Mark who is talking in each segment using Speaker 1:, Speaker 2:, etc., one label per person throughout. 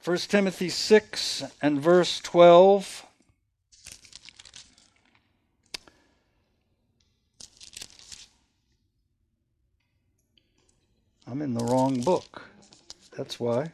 Speaker 1: 1 Timothy 6 and verse 12. I'm in the wrong book. That's why.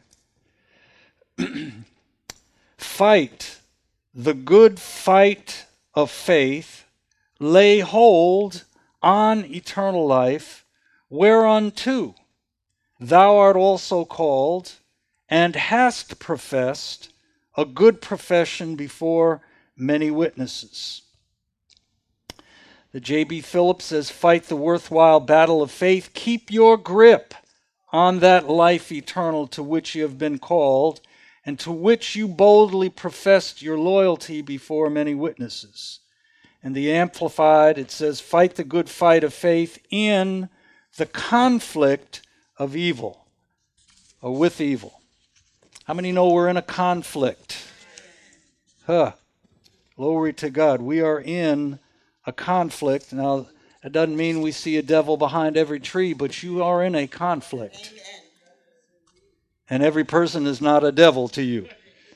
Speaker 1: Fight the good fight of faith, lay hold on eternal life, whereunto thou art also called, and hast professed a good profession before many witnesses. The J.B. Phillips says, fight the worthwhile battle of faith, keep your grip on that life eternal to which you have been called, and to which you boldly professed your loyalty before many witnesses. In the Amplified, it says, fight the good fight of faith in the conflict of evil, or with evil. How many know we're in a conflict? Glory to God. We are in a conflict. Now, it doesn't mean we see a devil behind every tree, but you are in a conflict.
Speaker 2: Amen.
Speaker 1: And every person is not a devil to you.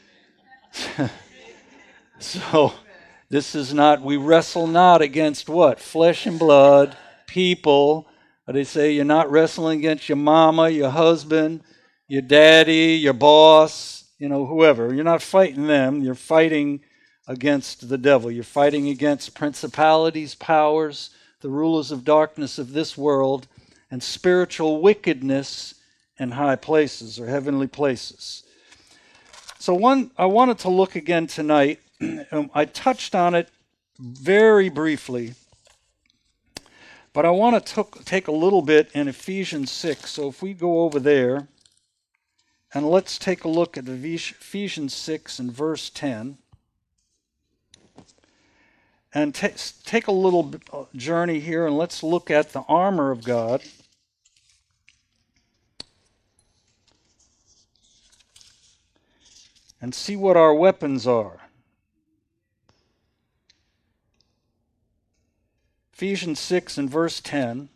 Speaker 1: So, this is not, we wrestle not against what? Flesh and blood, people. They say you're not wrestling against your mama, your husband, your daddy, your boss, whoever. You're not fighting them. You're fighting against the devil. You're fighting against principalities, powers, the rulers of darkness of this world, and spiritual wickedness in high places or heavenly places. So I wanted to look again tonight. I touched on it very briefly, but I want to take a little bit in Ephesians 6. So if we go over there, and let's take a look at Ephesians 6 and verse 10. And take a little journey here, and let's look at the armor of God. And see what our weapons are. Ephesians 6 and verse 10.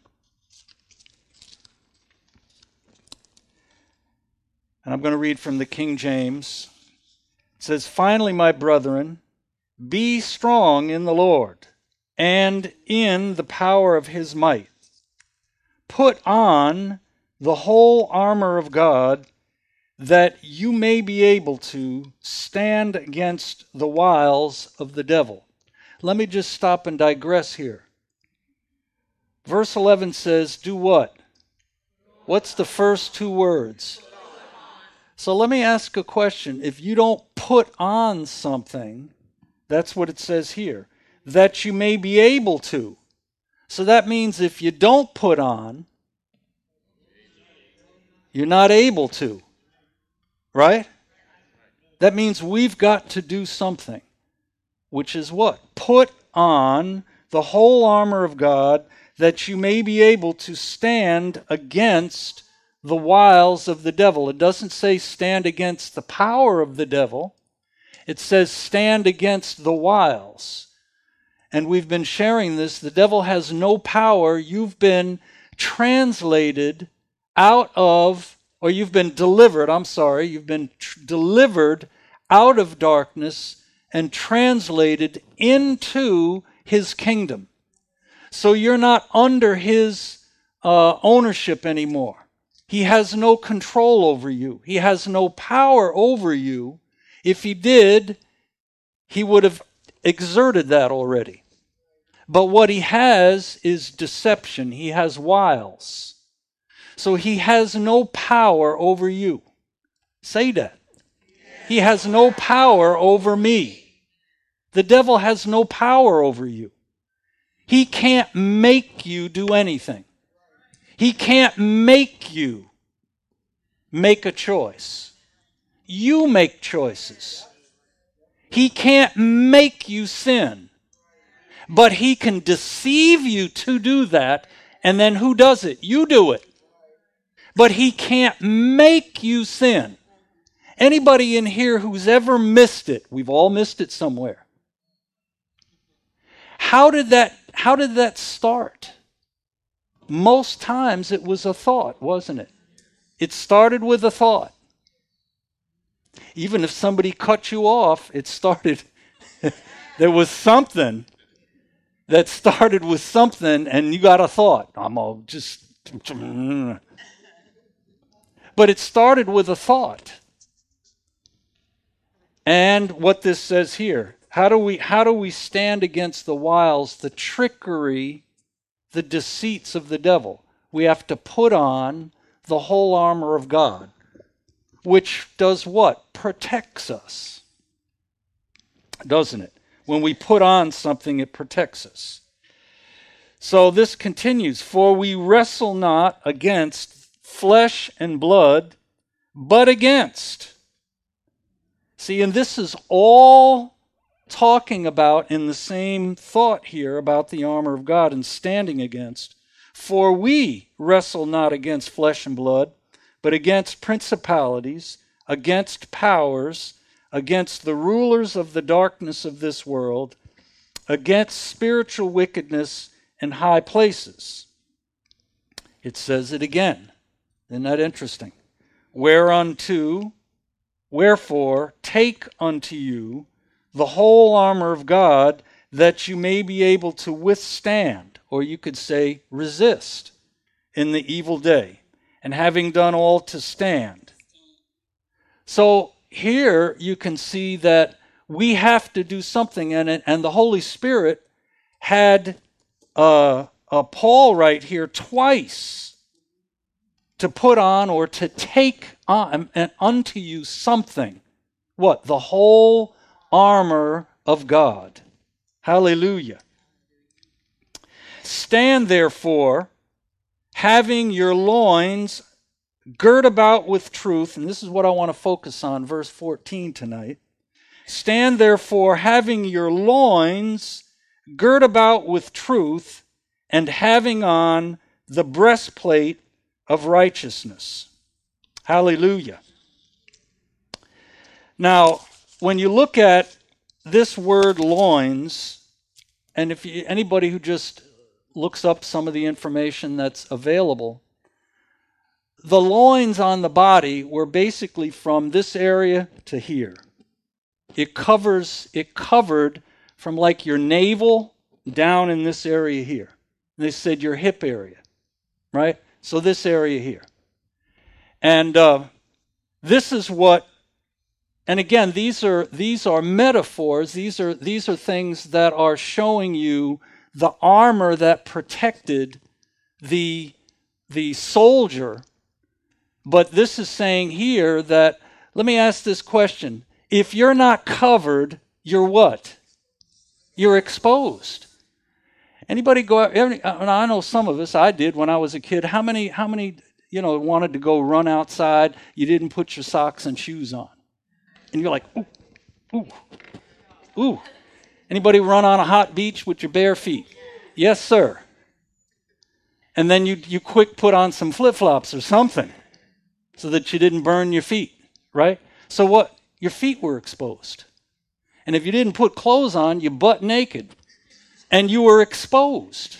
Speaker 1: And I'm going to read from the King James. It says, finally, my brethren, be strong in the Lord and in the power of his might. Put on the whole armor of God, that you may be able to stand against the wiles of the devil. Let me just stop and digress here. Verse 11 says, do what? What's the first two words? So let me ask a question. If you don't put on something, that's what it says here, that you may be able to. So that means if you don't put on, you're not able to. Right? That means we've got to do something, which is what? Put on the whole armor of God, that you may be able to stand against the wiles of the devil. It doesn't say stand against the power of the devil. It says stand against the wiles. And we've been sharing this. The devil has no power. You've been translated out of, or you've been delivered, you've been delivered out of darkness and translated into his kingdom. So you're not under his ownership anymore. He has no control over you. He has no power over you. If he did, he would have exerted that already. But what he has is deception. He has wiles. So he has no power over you. Say that. He has no power over me. The devil has no power over you. He can't make you do anything. He can't make you make a choice. You make choices. He can't make you sin. But he can deceive you to do that, and then who does it? You do it. But he can't make you sin. Anybody in here who's ever missed it, we've all missed it somewhere. How did that start? Most times it was a thought, wasn't it? It started with a thought. Even if somebody cut you off, it started, there was something that started with something, and you got a thought. I'm all just, but it started with a thought. And what this says here, how do we stand against the wiles, the trickery, the deceits of the devil? We have to put on the whole armor of God, which does what? Protects us. Doesn't it? When we put on something, it protects us. So this continues, for we wrestle not against flesh and blood, but against. See, and this is all talking about in the same thought here about the armor of God and standing against. For we wrestle not against flesh and blood, but against principalities, against powers, against the rulers of the darkness of this world, against spiritual wickedness in high places. It says it again. Isn't that interesting? Wherefore, take unto you the whole armor of God, that you may be able to withstand, or you could say resist, in the evil day, and having done all to stand. So here you can see that we have to do something, and the Holy Spirit had Paul right here twice to put on or to take on and unto you something. What? The whole armor of God. Hallelujah. Stand therefore, having your loins girt about with truth, and this is what I want to focus on, verse 14 tonight. Stand therefore, having your loins girt about with truth, and having on the breastplate of righteousness. Hallelujah. Now, when you look at this word loins, and if anybody who just looks up some of the information that's available, the loins on the body were basically from this area to here. It covered from like your navel down in this area here. They said your hip area, right? So this area here. And this is what, and again, these are metaphors. These are things that are showing you the armor that protected the soldier. But this is saying here that, let me ask this question. If you're not covered, you're what? You're exposed. Anybody go out? I know some of us, I did when I was a kid. How many wanted to go run outside? You didn't put your socks and shoes on. And you're like, ooh, ooh, ooh. Anybody run on a hot beach with your bare feet? Yes, sir. And then you quick put on some flip-flops or something so that you didn't burn your feet, right? So what? Your feet were exposed. And if you didn't put clothes on, you're butt naked. And you were exposed.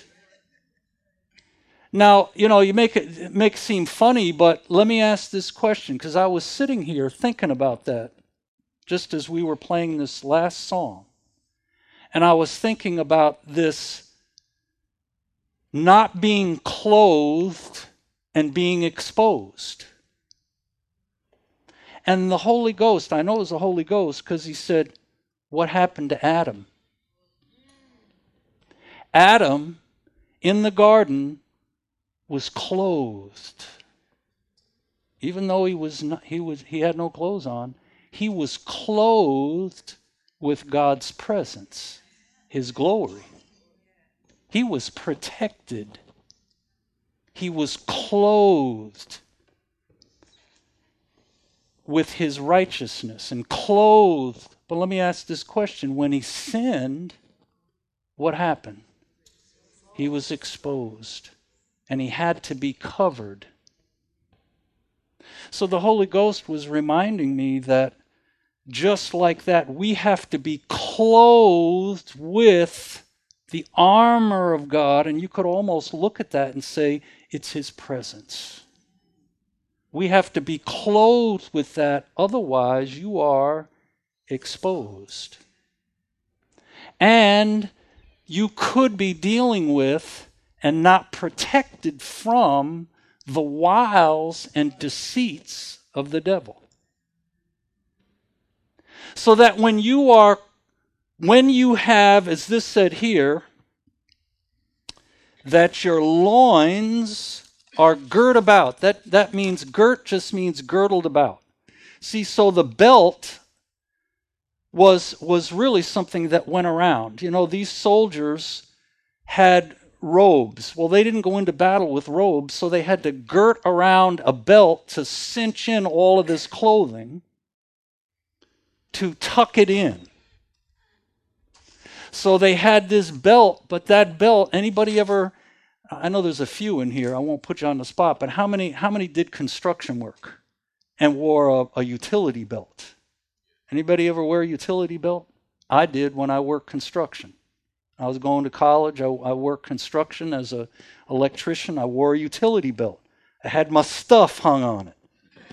Speaker 1: Now, you make it seem funny, but let me ask this question, because I was sitting here thinking about that just as we were playing this last song. And I was thinking about this not being clothed and being exposed. And the Holy Ghost, I know it was the Holy Ghost, because he said, what happened to Adam? Adam, in the garden, was clothed. Even though he had no clothes on, he was clothed with God's presence, his glory. He was protected. He was clothed with his righteousness and clothed. But let me ask this question. When he sinned, what happened? He was exposed, and he had to be covered. So the Holy Ghost was reminding me that just like that, we have to be clothed with the armor of God, and you could almost look at that and say, it's his presence. We have to be clothed with that, otherwise you are exposed. And you could be dealing with and not protected from the wiles and deceits of the devil. So that when you have, as this said here, that your loins are girt about. That means girt just means girdled about. See, so the belt was really something that went around. You know, these soldiers had robes. Well, they didn't go into battle with robes, so they had to girt around a belt to cinch in all of this clothing, to tuck it in. So they had this belt, but that belt, anybody ever, I know there's a few in here, I won't put you on the spot, but how many did construction work and wore a utility belt? Anybody ever wear a utility belt? I did when I worked construction. I was going to college, I worked construction as an electrician, I wore a utility belt. I had my stuff hung on it.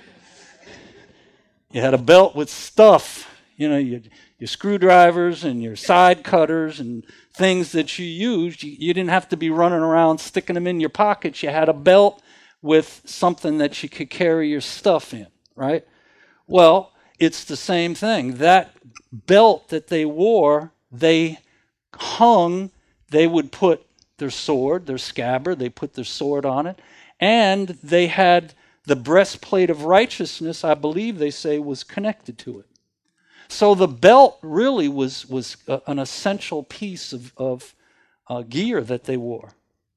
Speaker 1: You had a belt with stuff, you know, your screwdrivers and your side cutters and things that you used. You didn't have to be running around sticking them in your pockets. You had a belt with something that you could carry your stuff in, right? Well, it's the same thing. That belt that they wore, they hung, they would put their sword, their scabbard, they put their sword on it, and they had the breastplate of righteousness, I believe they say, was connected to it. So the belt really was an essential piece of gear that they wore.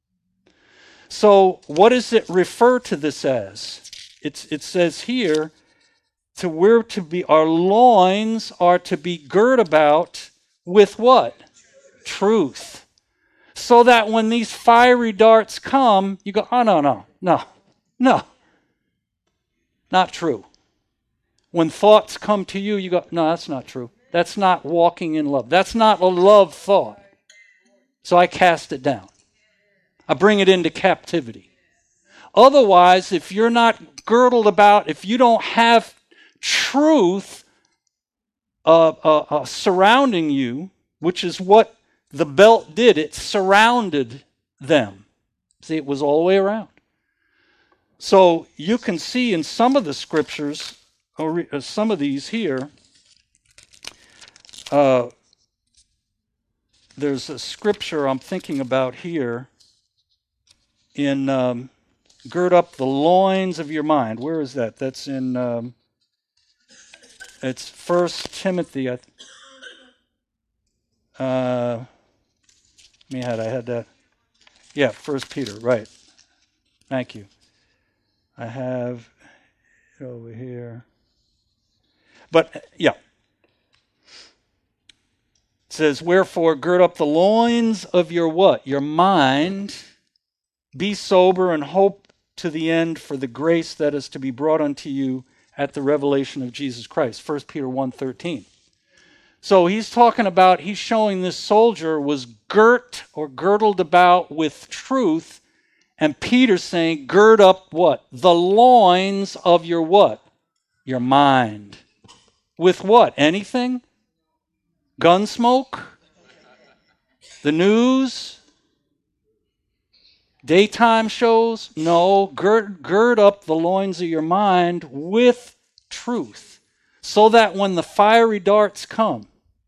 Speaker 1: So what does it refer to this as? It says here, our loins are to be girt about with what? Truth. So that when these fiery darts come, you go, oh, no. Not true. When thoughts come to you, you go, no, that's not true. That's not walking in love. That's not a love thought. So I cast it down. I bring it into captivity. Otherwise, if you're not girdled about, if you don't have truth surrounding you, which is what the belt did, it surrounded them. See, it was all the way around. So you can see in some of the scriptures, or some of these here, there's a scripture I'm thinking about here in gird up the loins of your mind. Where is that? That's in, it's 1 Timothy. I had that. Yeah, 1 Peter, right. Thank you. I have it over here. But, yeah. It says, wherefore, gird up the loins of your what? Your mind. Be sober and hope to the end for the grace that is to be brought unto you at the revelation of Jesus Christ. 1 Peter 1:13. So he's showing this soldier was girt or girdled about with truth. And Peter's saying, gird up what? The loins of your what? Your mind. With what? Anything? Gunsmoke? The news? Daytime shows? No. Gird up the loins of your mind with truth. So that when the fiery darts come,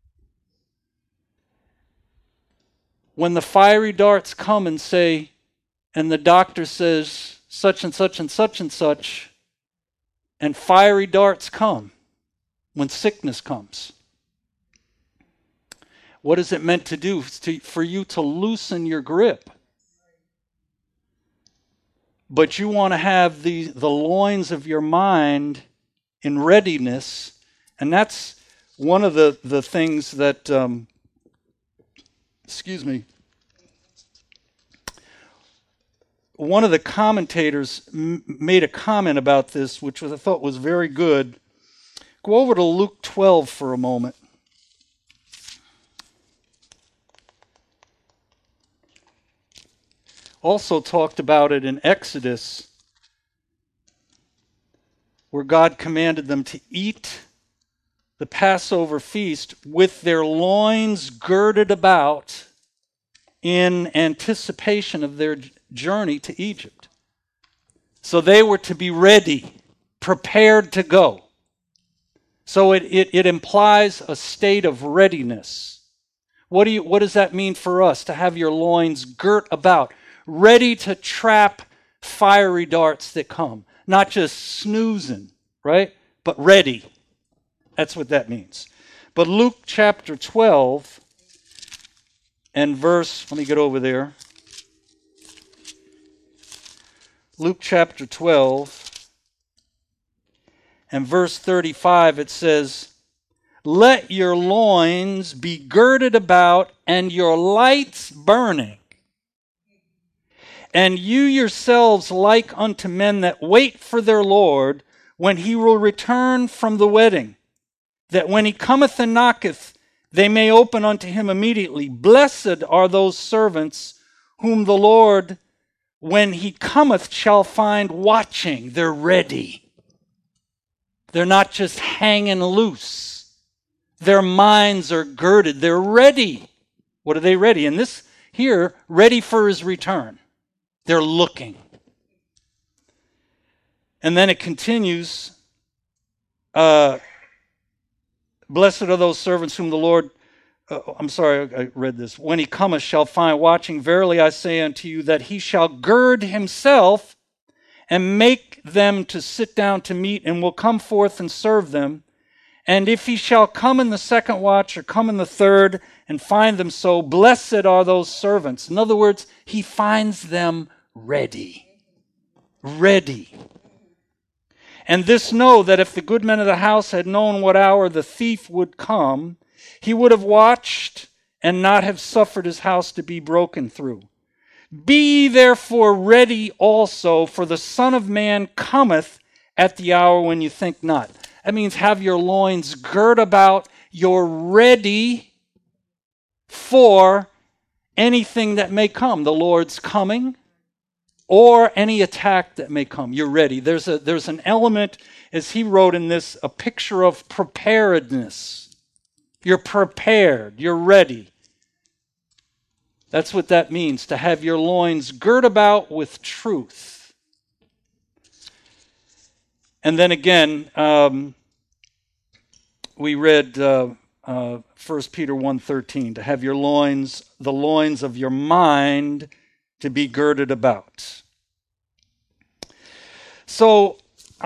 Speaker 1: and say, and the doctor says such and such and such and such, and fiery darts come when sickness comes. What is it meant to do? For you to loosen your grip. But you want to have the loins of your mind in readiness, and that's one of the things that, one of the commentators made a comment about this, which I thought was very good. Go over to Luke 12 for a moment. Also talked about it in Exodus. where God commanded them to eat the Passover feast with their loins girded about in anticipation of their journey to Egypt. So they were to be ready, prepared to go. So it implies a state of readiness. What does that mean for us, to have your loins girt about, ready to trap fiery darts that come? Not just snoozing, right? But ready. That's what that means. But Luke chapter 12 and verse, let me get over there. Luke chapter 12 and verse 35, it says, "Let your loins be girded about and your lights burning. And you yourselves like unto men that wait for their Lord, when he will return from the wedding, that when he cometh and knocketh, they may open unto him immediately. Blessed are those servants whom the Lord, when he cometh, shall find watching." They're ready. They're not just hanging loose. Their minds are girded. They're ready. What are they ready? And this here, ready for his return. They're looking. And then it continues, blessed are those servants whom the Lord, I read this. "When he cometh shall find watching. Verily I say unto you, that he shall gird himself and make them to sit down to meat, and will come forth and serve them. And if he shall come in the second watch, or come in the third, and find them so, blessed are those servants." In other words, he finds them ready. Ready. "And this know, that if the good men of the house had known what hour the thief would come, he would have watched and not have suffered his house to be broken through. Be ye therefore ready also, for the Son of Man cometh at the hour when you think not." That means have your loins girt about. You're ready for anything that may come. The Lord's coming, or any attack that may come. You're ready. There's an element, as he wrote in this, a picture of preparedness. You're prepared. You're ready. That's what that means, to have your loins girt about with truth. And then again, we read 1 Peter 1:13, to have your loins, the loins of your mind, to be girded about. So,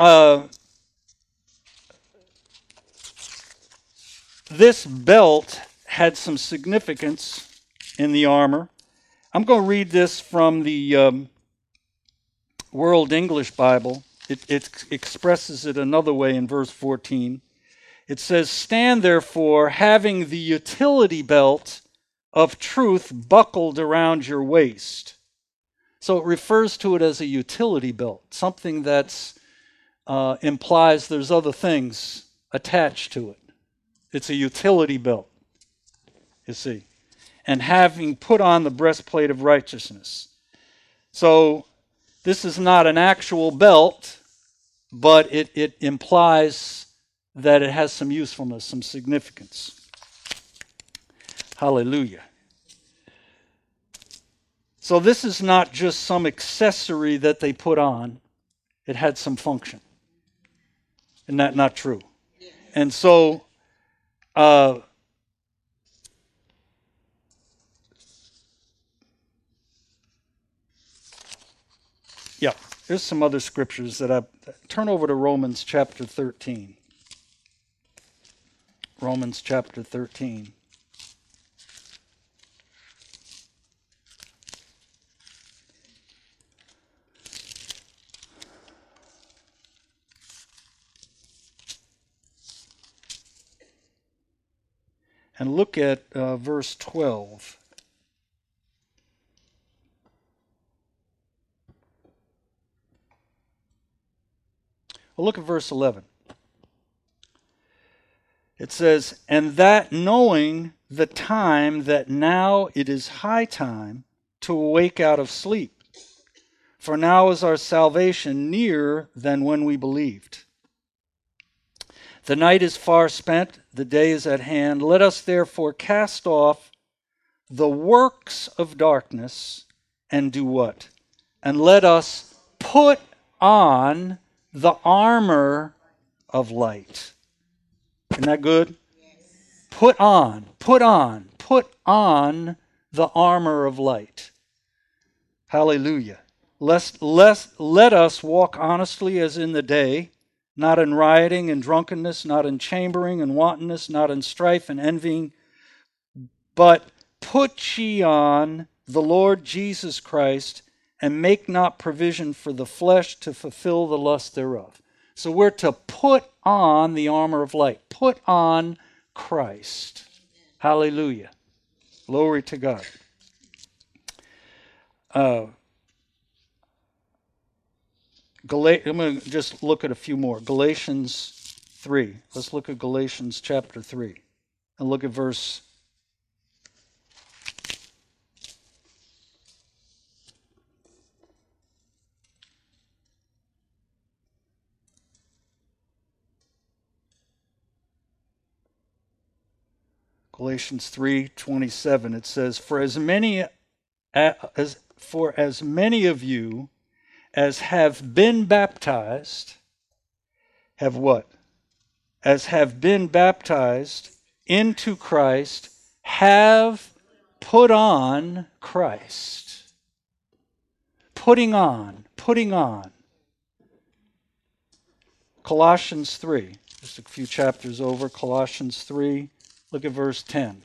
Speaker 1: this belt had some significance in the armor. I'm going to read this from the World English Bible. It expresses it another way in verse 14. It says, "Stand therefore, having the utility belt of truth buckled around your waist." So it refers to it as a utility belt, something that's implies there's other things attached to it. It's a utility belt, you see. "And having put on the breastplate of righteousness." So this is not an actual belt, but it implies that it has some usefulness, some significance. Hallelujah. So this is not just some accessory that they put on. It had some function. Isn't that not true? And so, there's some other scriptures that I turn over to Romans chapter 13. Romans chapter 13. And look at verse 12. Well, look at verse 11. It says, "And that knowing the time, that now it is high time to awake out of sleep. For now is our salvation nearer than when we believed." The night is far spent, the day is at hand. Let us therefore cast off the works of darkness and do what? And let us put on the armor of light. Isn't that good? Put on the armor of light. Hallelujah. Let us walk honestly as in the day, not in rioting and drunkenness, not in chambering and wantonness, not in strife and envying, but put ye on the Lord Jesus Christ, and make not provision for the flesh to fulfill the lust thereof. So we're to put on the armor of light. Put on Christ. Hallelujah. Glory to God. I'm going to just look at a few more. Galatians 3. Let's look at Galatians chapter 3. And look at verse 3:27. It says, For as many of you as have been baptized, have what? As have been baptized into Christ, have put on Christ. Putting on. Colossians 3. Just a few chapters over. Colossians 3. Look at verse 10.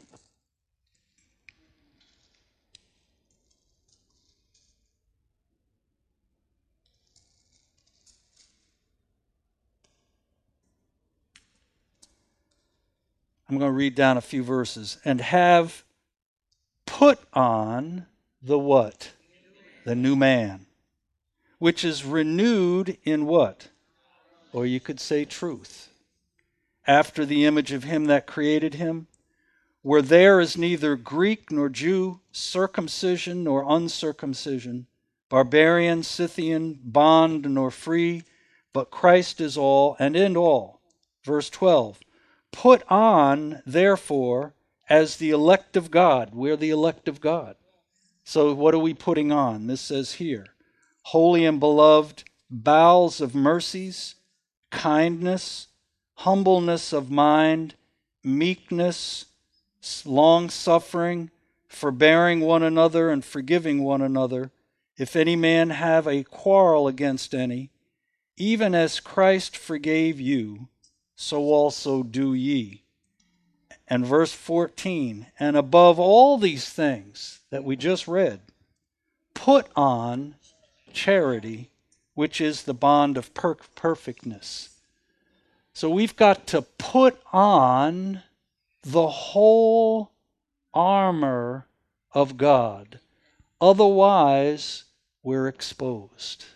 Speaker 1: I'm going to read down a few verses. And have put on the what? The new man, which is renewed in what? Or you could say truth. After the image of him that created him, where there is neither Greek nor Jew, circumcision nor uncircumcision, barbarian, Scythian, bond nor free, but Christ is all and in all. Verse 12. Put on, therefore, as the elect of God. We're the elect of God. So what are we putting on? This says here, holy and beloved, bowels of mercies, kindness, humbleness of mind, meekness, long-suffering, forbearing one another and forgiving one another. If any man have a quarrel against any, even as Christ forgave you, so also do ye. And verse 14, and above all these things that we just read, put on charity, which is the bond of perfectness. So we've got to put on the whole armor of God. Otherwise, we're exposed.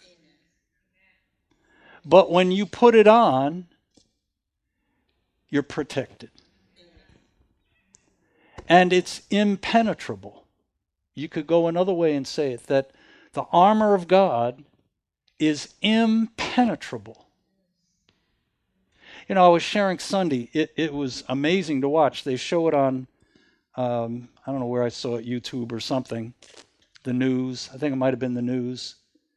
Speaker 1: But when you put it on, you're protected. And it's impenetrable. You could go another way and say it, that the armor of God is impenetrable. You know, I was sharing Sunday. It was amazing to watch. They show it on, I don't know where I saw it, YouTube or something, the news. I think it might have been the news.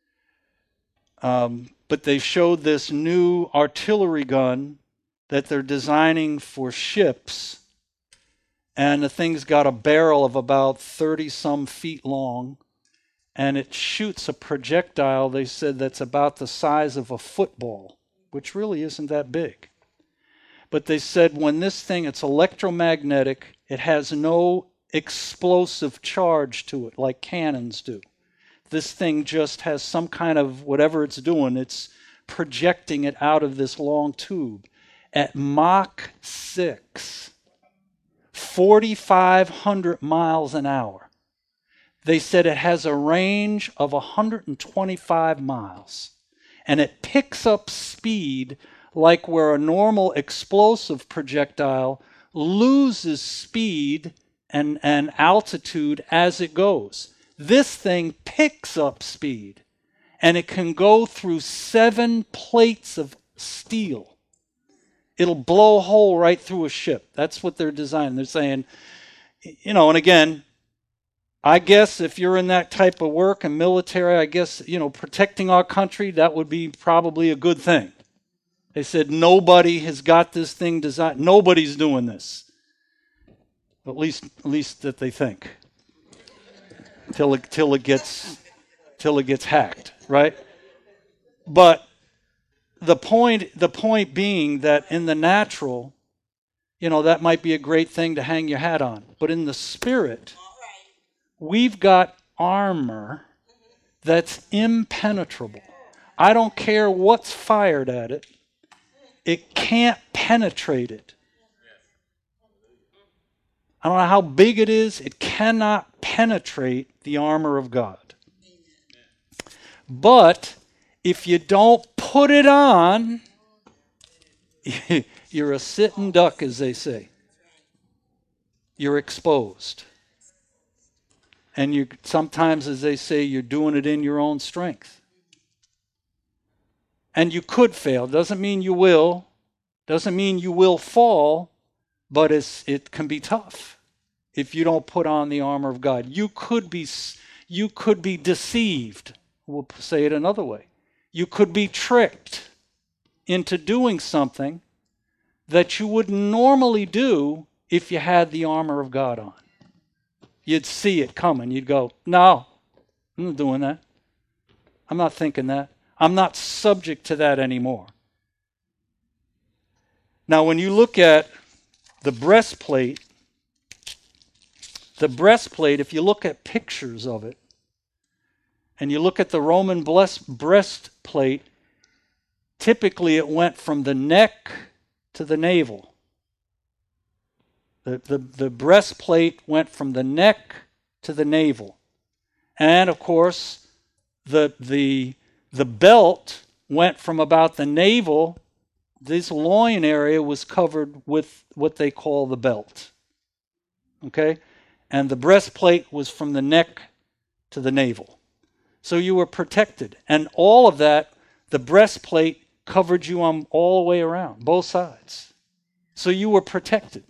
Speaker 1: But they showed this new artillery gun that they're designing for ships. And the thing's got a barrel of about 30-some feet long. And it shoots a projectile, they said, that's about the size of a football, which really isn't that big. But they said when this thing, it's electromagnetic, it has no explosive charge to it like cannons do. This thing just has some kind of, whatever it's doing, it's projecting it out of this long tube. At Mach 6, 4,500 miles an hour. They said it has a range of 125 miles. And it picks up speed like where a normal explosive projectile loses speed and altitude as it goes. This thing picks up speed, and it can go through 7 plates of steel. It'll blow a hole right through a ship. That's what they're designing. They're saying, and again, I guess if you're in that type of work and military, I guess, protecting our country, that would be probably a good thing. They said nobody has got this thing designed. Nobody's doing this. At least that they think. Till it gets hacked, right? But the point being that in the natural, that might be a great thing to hang your hat on. But in the spirit, we've got armor that's impenetrable. I don't care what's fired at it. It can't penetrate it. I don't know how big it is. It cannot penetrate the armor of God. But if you don't put it on, you're a sitting duck, as they say. You're exposed. And you sometimes, as they say, you're doing it in your own strength. And you could fail. Doesn't mean you will. Doesn't mean you will fall. But it can be tough if you don't put on the armor of God. You could be deceived. We'll say it another way. You could be tricked into doing something that you wouldn't normally do if you had the armor of God on. You'd see it coming. You'd go, no, I'm not doing that. I'm not thinking that. I'm not subject to that anymore. Now, when you look at the breastplate, if you look at pictures of it, and you look at the Roman breastplate, typically it went from the neck to the navel. The breastplate went from the neck to the navel. And of course, the belt went from about the navel. This loin area was covered with what they call the belt. Okay? And the breastplate was from the neck to the navel. So you were protected. And all of that, the breastplate covered you on all the way around, both sides. So you were protected.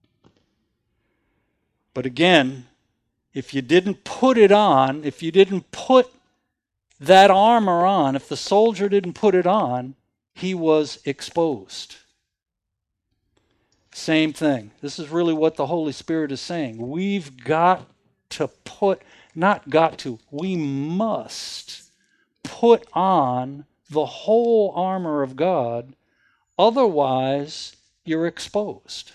Speaker 1: But again, if you didn't put it on, if you didn't put that armor on, if the soldier didn't put it on, he was exposed. Same thing. This is really what the Holy Spirit is saying. We've got to we must put on the whole armor of God, otherwise you're exposed.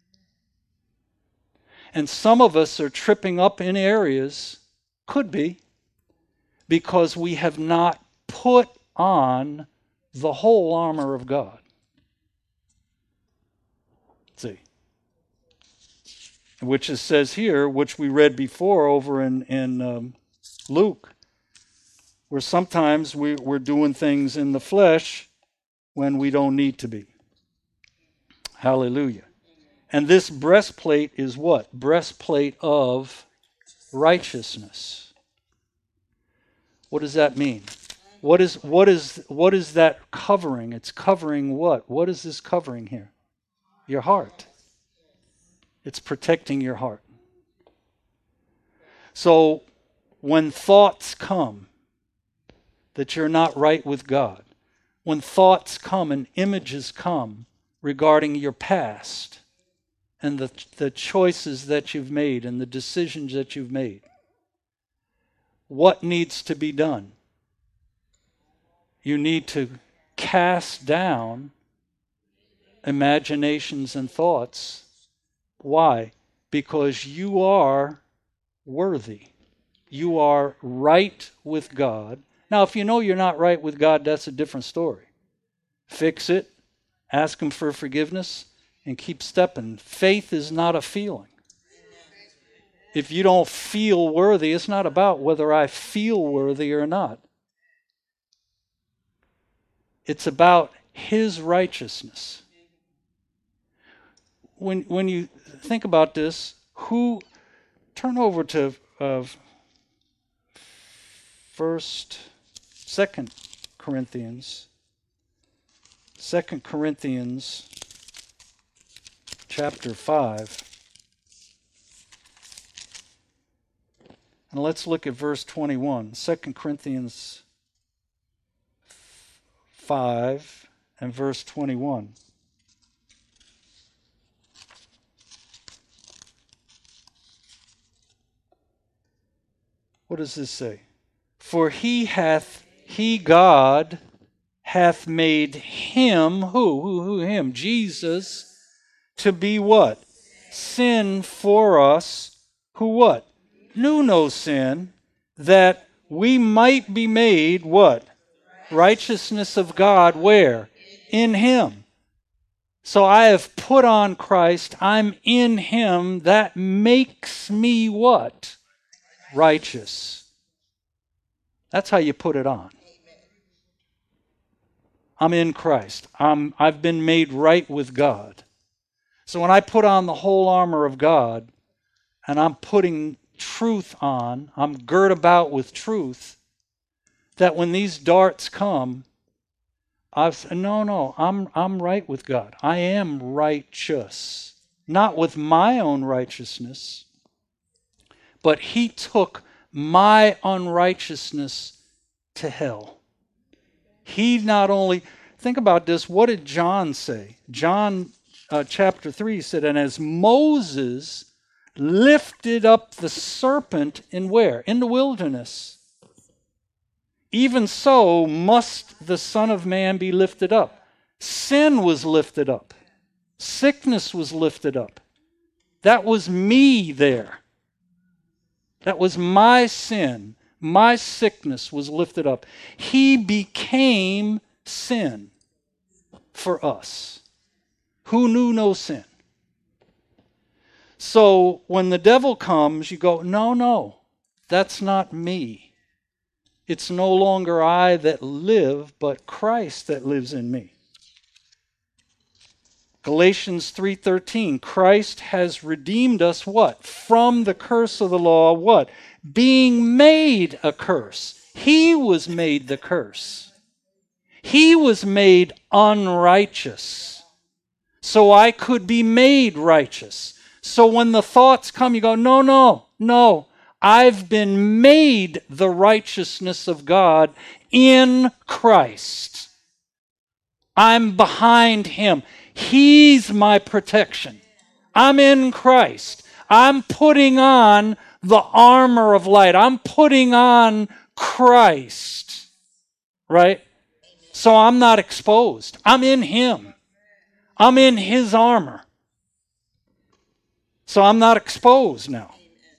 Speaker 1: And some of us are tripping up in areas, could be, because we have not put on the whole armor of God. See. Which it says here, which we read before over in Luke, where sometimes we're doing things in the flesh when we don't need to be. Hallelujah. And this breastplate is what? Breastplate of righteousness. What does that mean? What is that covering? It's covering what? What is this covering here? Your heart. It's protecting your heart. So when thoughts come that you're not right with God, when thoughts come and images come regarding your past and the choices that you've made and the decisions that you've made, what needs to be done? You need to cast down imaginations and thoughts. Why? Because you are worthy. You are right with God. Now, if you know you're not right with God, that's a different story. Fix it, ask Him for forgiveness, and keep stepping. Faith is not a feeling. If you don't feel worthy, it's not about whether I feel worthy or not. It's about His righteousness. When you think about this, turn over to 2 Corinthians. 2 Corinthians chapter 5. And let's look at verse 21. 2 Corinthians 5 and verse 21. What does this say? For he, God, hath made him, who him? Jesus, to be what? Sin for us, who what? Knew no sin, that we might be made what? Righteousness of God, where? In him. So I have put on Christ, I'm in him, that makes me what? Righteous. That's how you put it on. I'm in Christ. I've been made right with God. So when I put on the whole armor of God, and I'm putting truth on, I'm girt about with truth, that when these darts come, I'm right with God. I am righteous. Not with my own righteousness, but he took my unrighteousness to hell. He not only, think about this, what did John say? John chapter 3 said, and as Moses lifted up the serpent in where? In the wilderness. Even so must the Son of Man be lifted up. Sin was lifted up. Sickness was lifted up. That was me there. That was my sin. My sickness was lifted up. He became sin for us, who knew no sin. So when the devil comes, you go, no, that's not me. It's no longer I that live, but Christ that lives in me. Galatians 3:13, Christ has redeemed us what? From the curse of the law, what? Being made a curse. He was made the curse. He was made unrighteous, so I could be made righteous. So when the thoughts come, you go, no. I've been made the righteousness of God in Christ. I'm behind him. He's my protection. I'm in Christ. I'm putting on the armor of light. I'm putting on Christ. Right? So I'm not exposed. I'm in him. I'm in his armor. So I'm not exposed now.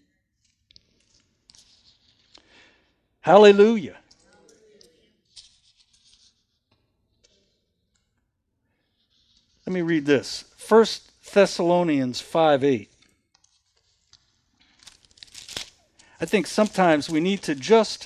Speaker 1: Hallelujah. Let me read this. 1 Thessalonians 5:8. I think sometimes we need to just,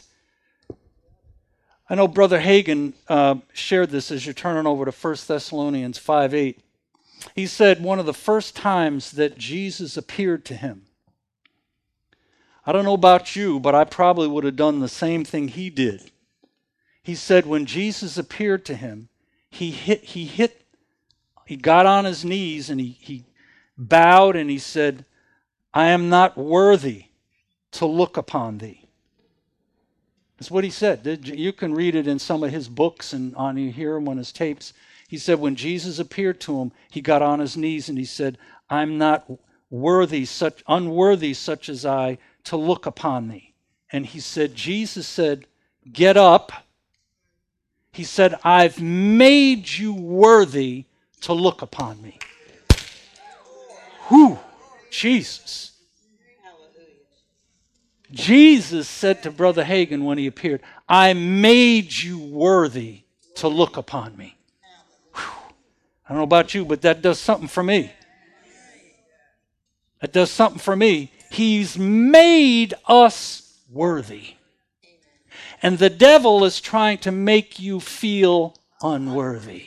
Speaker 1: I know Brother Hagin shared this as you're turning over to 1 Thessalonians 5:8. He said one of the first times that Jesus appeared to him, I don't know about you, but I probably would have done the same thing he did. He said when Jesus appeared to him, he got on his knees and he bowed and he said, I am not worthy to look upon thee. That's what he said. You can read it in some of his books and you hear him on his tapes. He said when Jesus appeared to him, he got on his knees and he said, I'm not unworthy such as I to look upon thee. And he said, Jesus said, get up. He said, I've made you worthy to look upon me. Whew, Jesus. Jesus said to Brother Hagin when he appeared, I made you worthy to look upon me. Whew. I don't know about you, but that does something for me. That does something for me. He's made us worthy. And the devil is trying to make you feel unworthy.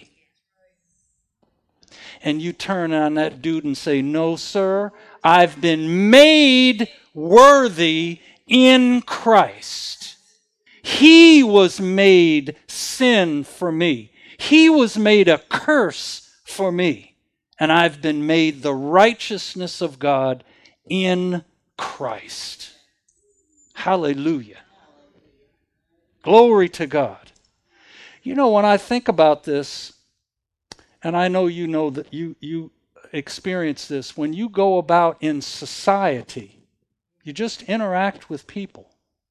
Speaker 1: And you turn on that dude and say, no, sir, I've been made worthy in Christ. He was made sin for me. He was made a curse for me. and I've been made the righteousness of God in Christ. Hallelujah. Glory to God. You know, when I think about this, and I know you know that you experience this, when you go about in society, you just interact with people.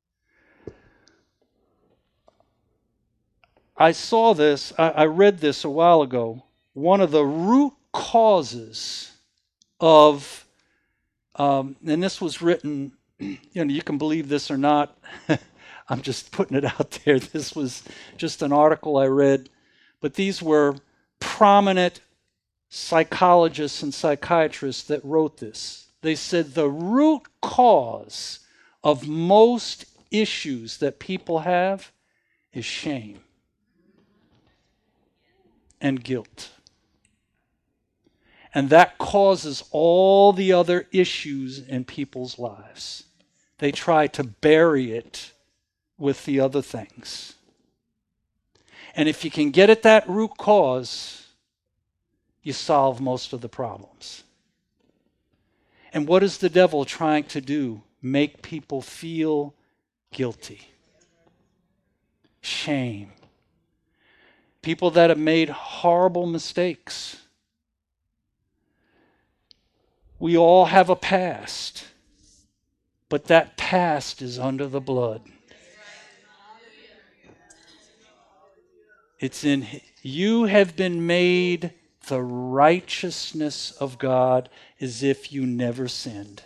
Speaker 1: I saw this, I read this a while ago. One of the root causes of, and this was written, you can believe this or not. I'm just putting it out there. This was just an article I read. But these were prominent psychologists and psychiatrists that wrote this. They said the root cause of most issues that people have is shame and guilt. And that causes all the other issues in people's lives. They try to bury it with the other things. And if you can get at that root cause, you solve most of the problems. And what is the devil trying to do? Make people feel guilty. Shame. People that have made horrible mistakes. We all have a past, but that past is under the blood. It's in, you have been made the righteousness of God as if you never sinned.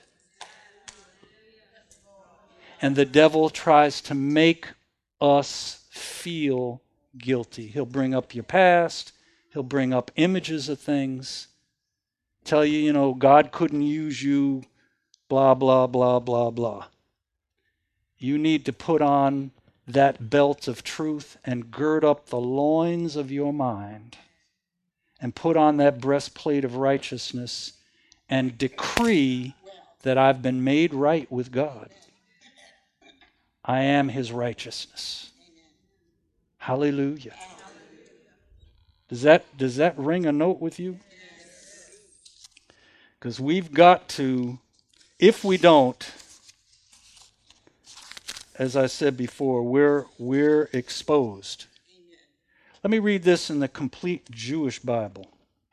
Speaker 1: And the devil tries to make us feel guilty. He'll bring up your past. He'll bring up images of things. Tell you, God couldn't use you, blah, blah, blah, blah, blah. You need to put on that belt of truth and gird up the loins of your mind and put on that breastplate of righteousness and decree that I've been made right with God. I am his righteousness. Hallelujah. Does that ring a note with you? Because we've got to, if we don't, as I said before, we're exposed. Let me read this in the Complete Jewish Bible.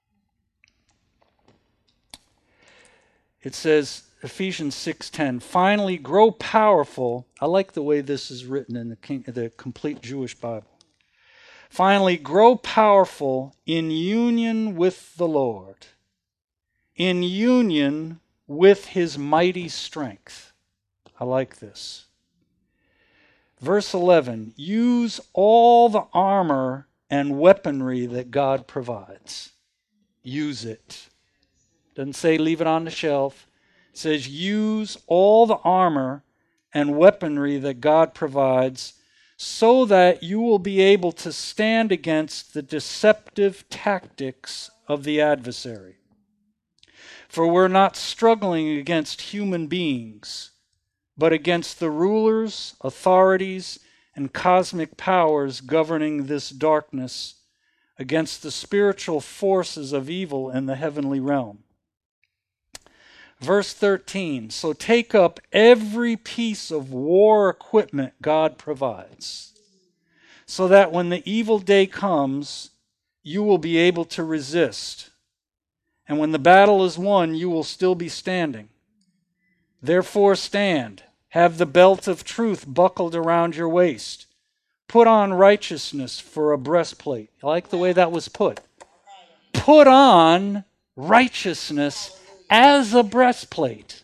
Speaker 1: It says, Ephesians 6:10, finally grow powerful. I like the way this is written in the Complete Jewish Bible. Finally grow powerful in union with the Lord, in union with his mighty strength. I like this. Verse 11, use all the armor and weaponry that God provides. Use it. Doesn't say leave it on the shelf. It says use all the armor and weaponry that God provides so that you will be able to stand against the deceptive tactics of the adversary. For we're not struggling against human beings, but against the rulers, authorities, and cosmic powers governing this darkness, against the spiritual forces of evil in the heavenly realm. Verse 13, so take up every piece of war equipment God provides, so that when the evil day comes, you will be able to resist. And when the battle is won, you will still be standing. Therefore stand, have the belt of truth buckled around your waist. Put on righteousness for a breastplate. I like the way that was put. Put on righteousness as a breastplate.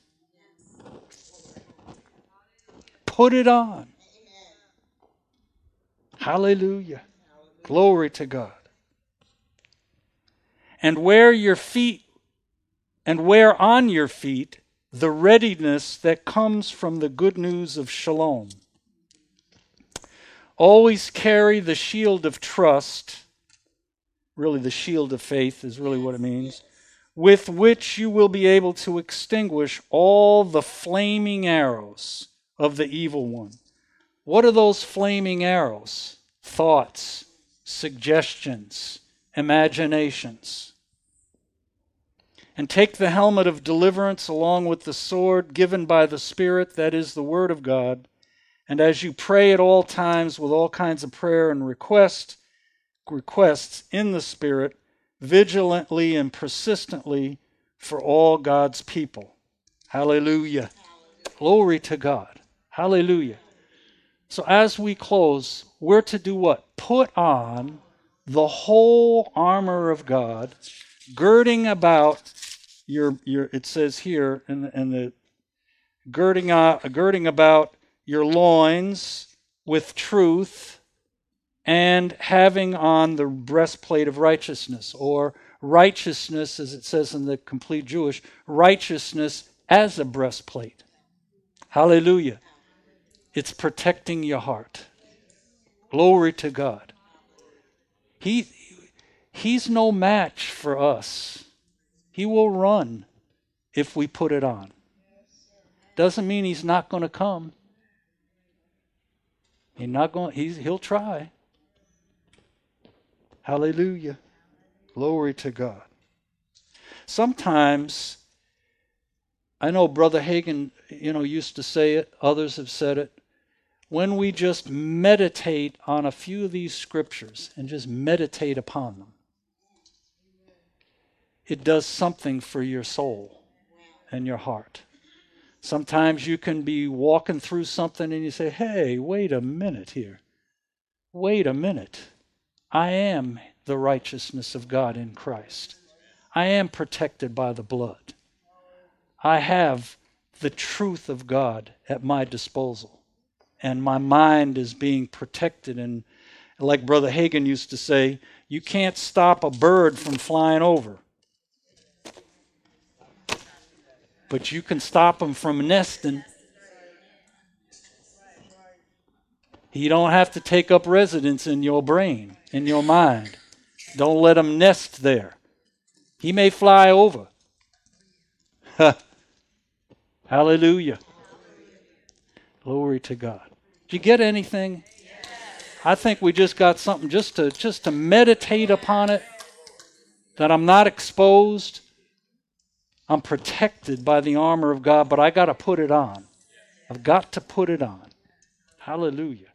Speaker 1: Put it on. Hallelujah. Glory to God. And wear on your feet the readiness that comes from the good news of shalom. Always carry the shield of trust, really the shield of faith is really what it means, with which you will be able to extinguish all the flaming arrows of the evil one. What are those flaming arrows? Thoughts, suggestions, imaginations. And take the helmet of deliverance along with the sword given by the Spirit, that is the Word of God. And as you pray at all times with all kinds of prayer and requests in the Spirit, vigilantly and persistently for all God's people. Hallelujah. Glory to God. Hallelujah. So as we close, we're to do what? Put on the whole armor of God, girding about your it says here in the girding about your loins with truth, and having on the breastplate of righteousness, or righteousness, as it says in the Complete Jewish, righteousness as a breastplate. Hallelujah. It's protecting your heart. Glory to God. He's no match for us. He will run if we put it on. Doesn't mean he's not going to come. He'll try. Hallelujah. Glory to God. Sometimes, I know Brother Hagin, used to say it, others have said it, when we just meditate on a few of these scriptures and just meditate upon them, it does something for your soul and your heart. Sometimes you can be walking through something and you say, hey, wait a minute here. Wait a minute. I am the righteousness of God in Christ. I am protected by the blood. I have the truth of God at my disposal. And my mind is being protected. And like Brother Hagin used to say, you can't stop a bird from flying over. But you can stop him from nesting. He don't have to take up residence in your brain, in your mind. Don't let him nest there. He may fly over. Hallelujah. Glory to God. Did you get anything? I think we just got something just to meditate upon it, that I'm not exposed. I'm protected by the armor of God, but I got to put it on. I've got to put it on. Hallelujah.